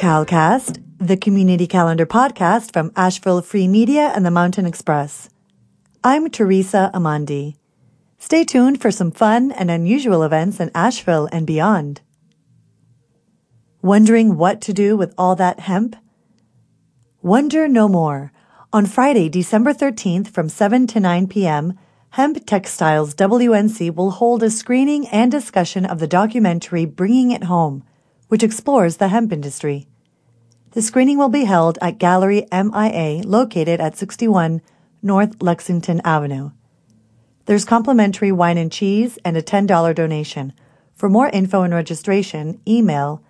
CalCast, the community calendar podcast from Asheville Free Media and the Mountain Express. I'm Teresa Amandi. Stay tuned for some fun and unusual events in Asheville and beyond. Wondering what to do with all that hemp? Wonder no more. On Friday, December 13th from 7 to 9 p.m., Hemp Textiles WNC will hold a screening and discussion of the documentary Bringing It Home, which explores the hemp industry. The screening will be held at Gallery MIA, located at 61 North Lexington Avenue. There's complimentary wine and cheese and a $10 donation. For more info and registration, email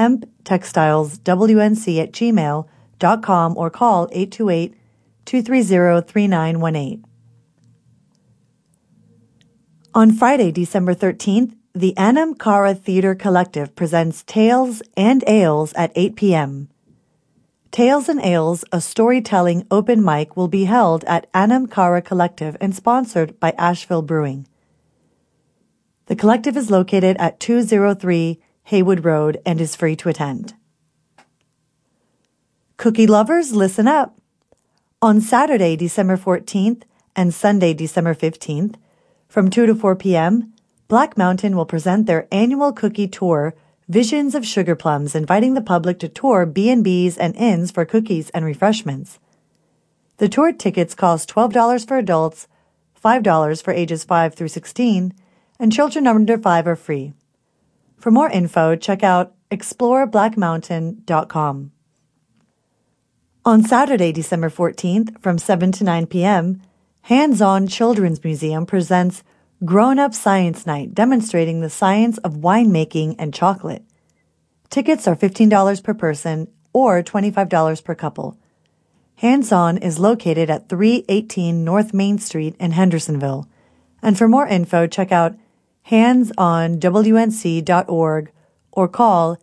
hemptextileswnc@gmail.com or call 828-230-3918. On Friday, December 13th, the Anam Cara Theater Collective presents Tales and Ales at 8 p.m. Tales and Ales, a storytelling open mic, will be held at Anam Cara Collective and sponsored by Asheville Brewing. The collective is located at 203 Haywood Road and is free to attend. Cookie lovers, listen up. On Saturday, December 14th and Sunday, December 15th, from 2 to 4 p.m., Black Mountain will present their annual cookie tour, Visions of Sugar Plums, inviting the public to tour B&Bs and inns for cookies and refreshments. The tour tickets cost $12 for adults, $5 for ages 5 through 16, and children under 5 are free. For more info, check out exploreblackmountain.com. On Saturday, December 14th, from 7 to 9 p.m., Hands On Children's Museum presents Grown-Up Science Night, demonstrating the science of winemaking and chocolate. Tickets are $15 per person or $25 per couple. Hands On is located at 318 North Main Street in Hendersonville. And for more info, check out handsonwnc.org or call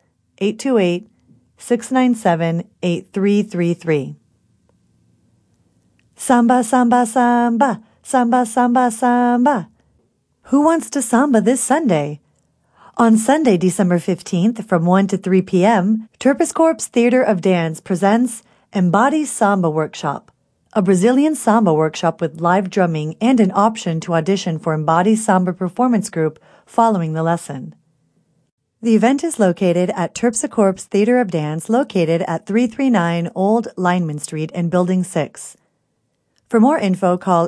828-697-8333. Samba, samba, samba, samba, samba, samba. Who wants to samba this Sunday? On Sunday, December 15th, from 1 to 3 p.m., Terpsichores Theater of Dance presents Embody Samba Workshop, a Brazilian samba workshop with live drumming and an option to audition for Embody Samba Performance Group following the lesson. The event is located at Terpsichores Theater of Dance, located at 339 Old Lineman Street in Building 6. For more info, call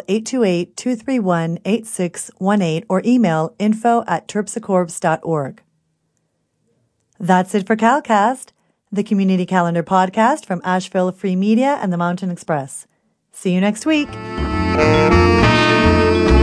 828-231-8618 or email info@terpsichores.org. That's it for CalCast, the community calendar podcast from Asheville Free Media and the Mountain Express. See you next week.